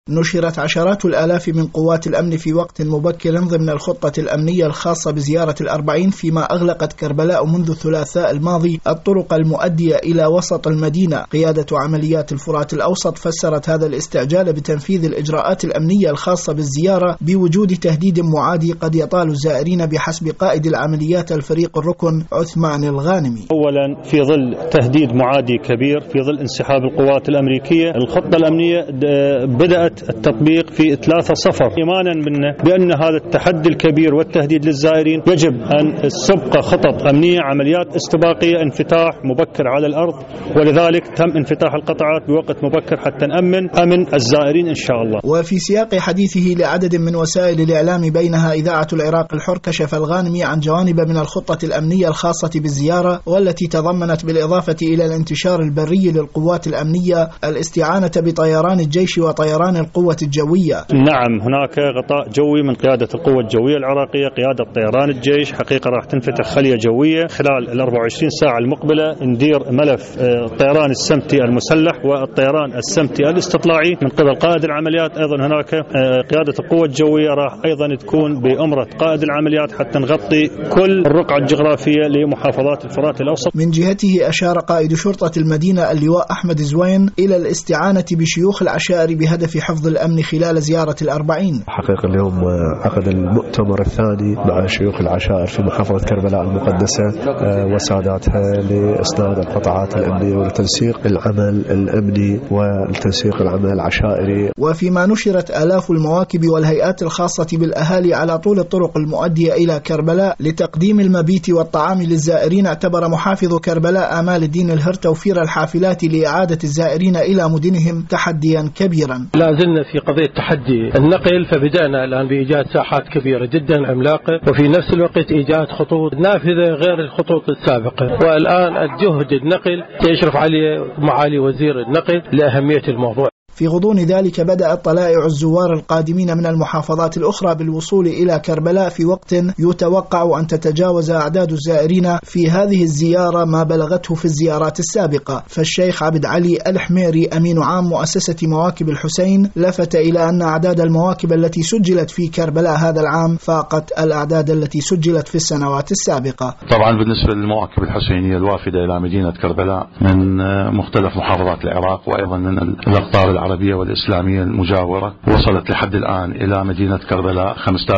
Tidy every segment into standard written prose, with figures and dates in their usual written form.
نشرت عشرات الآلاف من قوات الأمن في وقت مبكر ضمن الخطة الأمنية الخاصة بزيارة ال40، فيما أغلقت كربلاء منذ الثلاثاء الماضي الطرق المؤدية إلى وسط المدينة. قيادة عمليات الفرات الأوسط فسرت هذا الاستعجال بتنفيذ الإجراءات الأمنية الخاصة بالزيارة بوجود تهديد معادي قد يطال الزائرين بحسب قائد العمليات الفريق الركن عثمان الغانمي. أولا في ظل تهديد معادي كبير، في ظل انسحاب القوات الأمريكية، الخطة الأمنية بدأت التطبيق في 3 صفر، إيمانا منا بأن هذا التحدي الكبير والتهديد للزائرين يجب أن تسبق خطط أمنية، عمليات استباقية، انفتاح مبكر على الأرض، ولذلك تم انفتاح القطاعات بوقت مبكر حتى نأمن الزائرين إن شاء الله. وفي سياق حديثه لعدد من وسائل الإعلام بينها إذاعة العراق الحر، كشف الغانمي عن جوانب من الخطة الأمنية الخاصة بالزيارة، والتي تضمنت بالإضافة إلى الانتشار البري للقوات الأمنية الاستعانة بطيران الجيش وطيران القوة الجوية. نعم، هناك غطاء جوي من قيادة القوة الجوية العراقية، قيادة طيران الجيش. حقيقة راح تنفتح خلية جوية خلال 24 ساعة المقبلة، ندير ملف الطيران السمتي المسلح والطيران السمتي الاستطلاعي من قبل قائد العمليات. أيضا هناك قيادة القوة الجوية راح أيضا تكون بأمرة قائد العمليات حتى نغطي كل الرقعة الجغرافية لمحافظات الفرات الأوسط. من جهته أشار قائد شرطة المدينة اللواء أحمد زوين إلى الاستعانة بشيوخ العشائر بهدف حفظ الأمن خلال زيارة ال40. حقيقة اليوم عقد المؤتمر الثاني مع شيوخ العشائر في محافظة كربلاء المقدسة وساداتها لإسناد القطاعات الأمنية ولتنسيق العمل الأمني والتنسيق العمل العشائري. وفيما نشرت آلاف المواكب والهيئات الخاصة بالأهالي على طول الطرق المؤدية إلى كربلاء لتقديم المبيت والطعام للزائرين، اعتبر محافظ كربلاء آمال الدين الهر توفير الحافلات لإعادة الزائرين إلى مدنهم تحديا كبيرا. لا زلنا في قضية تحدي النقل، فبدأنا الآن بإيجاد ساحات كبيرة جدا عملاقة، وفي نفس الوقت إيجاد خطوط نافذة غير الخطوط السابقة. والآن الجهد النقل يشرف عليه معالي وزير النقل لأهمية الموضوع. في غضون ذلك بدأت طلائع الزوار القادمين من المحافظات الأخرى بالوصول إلى كربلاء في وقت يتوقع أن تتجاوز أعداد الزائرين في هذه الزيارة ما بلغته في الزيارات السابقة. فالشيخ عبد علي الحميري أمين عام مؤسسة مواكب الحسين لفت إلى أن أعداد المواكب التي سجلت في كربلاء هذا العام فاقت الأعداد التي سجلت في السنوات السابقة. طبعا بالنسبة للمواكب الحسينية الوافدة إلى مدينة كربلاء من مختلف محافظات العراق وأيضا من الأقطار العربية والإسلامية المجاورة، وصلت لحد الآن إلى مدينة كربلاء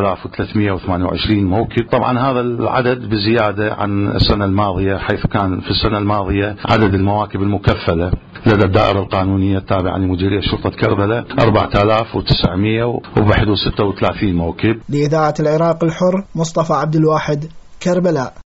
5328 موكب. طبعا هذا العدد بزيادة عن السنة الماضية، حيث كان في السنة الماضية عدد المواكب المكفلة لدى الدائرة القانونية التابعة لمديرية شرطة كربلاء 4936 موكب. لإذاعة العراق الحر، مصطفى عبد الواحد، كربلاء.